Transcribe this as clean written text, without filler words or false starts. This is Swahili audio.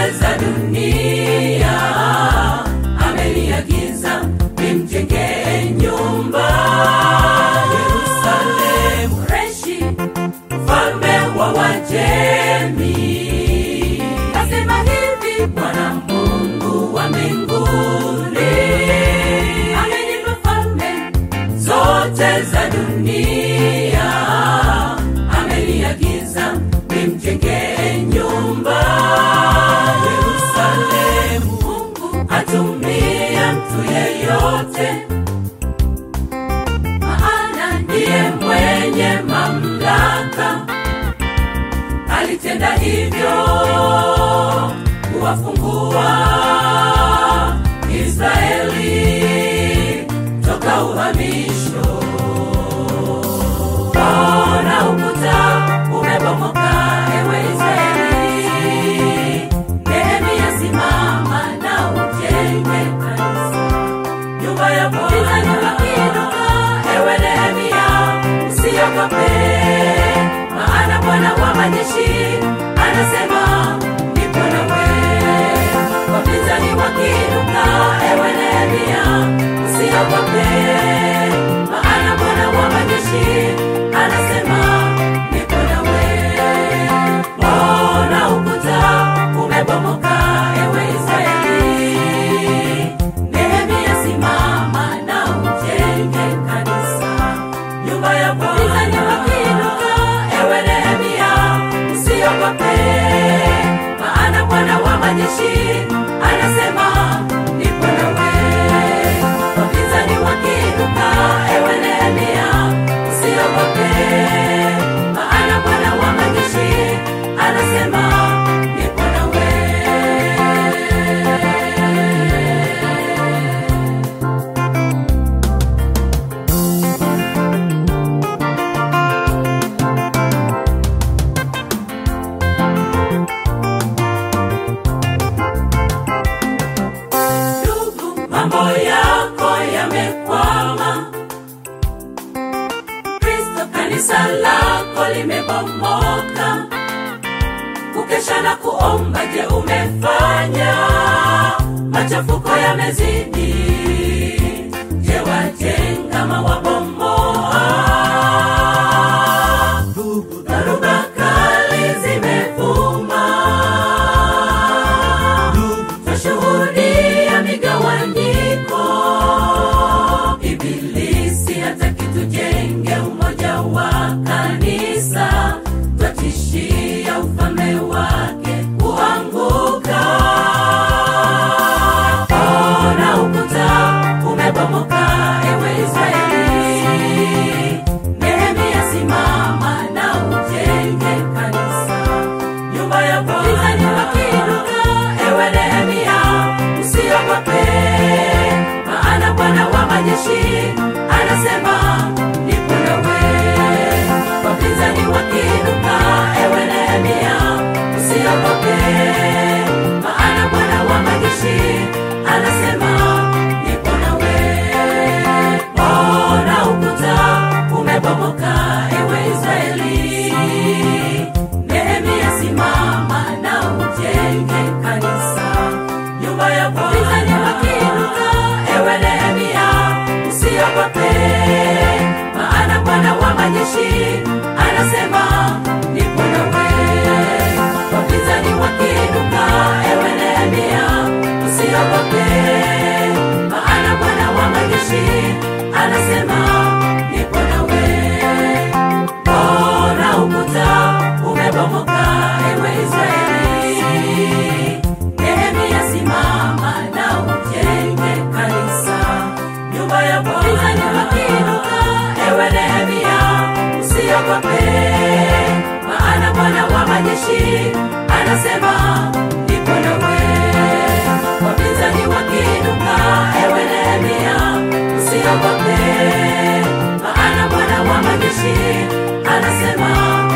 zote za dunia ameniagiza nimjengee nyumba. Yerusalemu Reshi mfalme wa Wajemi asema hivi, Bwana Mungu wa mbinguni amenipa falme zote za dunia, ameniagiza nimjengee nyumba. Yerusalemu Mungu atumia mtu yeyote, maana ndiye mwenye mamlaka. Alitenda hivyo kuwafungua Israeli toka uhamisho. Ona ukuta umebomoka, ewe Israeli. Nehemia simama na ujenge kanisa. Nyumba ya Bwana inuka, ewe Nehemia, usiogope, maana Bwana wa majeshi anasema nipo nawe. Wapinzani wakiinuka, ewe Nehemia, usiogope, maana Bwana wa majeshi anasema nipo nawe. Ona ukuta umebomoka, ewe Israeli. Nehemia simama na ujenge kanisa. Nyumba ya Bwana inuka, ewe Nehemia, usiogope, maana Bwana wa majeshi anasema nipo nawe. Wapinzani wakiinuka, ewe Nehemia, usiogope, maana Bwana wa majeshi anasema nipo nawe. Ndugu, mambo yako yamekwama. Kristo, kanisa lako limebomoka. Kukesha na kuomba, je, umefanya? Machafuko yamezidi, je, wajenga mawabomoa? Dharuba kali zimevuma, twashuhudia migawanyiko. Ibilisi hataki tujenge umoja wa kanisa, twatishia ufalme wake kuanguka. Ona ukuta umebomoka, ewe Israeli. Nehemia simama na ujenge kanisa. Nyumba ya Bwana inuka, ewe Nehemia, usiogope, maana Bwana wa majeshi anasema nipo nawe. Wapinzani wakiinuka, ewe Nehemia, usiogope, maana Bwana wa majeshi anasema nipo nawe. Ona ukuta umebomoka, ewe Israeli. Nehemia simama na ujenge kanisa. Nyumba ya Bwana wakiinuka, ewe Nehemia, usiogope, maana Bwana wa majeshi anasema nipo nawe. Wapinzani wakiinuka, ewe Nehemia, usiogope, maana Bwana wa majeshi anasema nipo nawe. Ona ukuta umebomoka, ewe Israeli. Nehemia simama na ujenge kanisa. Nyumba ya Bwana wakiinuka, ewe Nehemia, usiogope, maana Bwana wa majeshi anasema nipo nawe. Wapinzani wakiinuka, ewe Nehemia, usiogope, maana Bwana wa majeshi anasema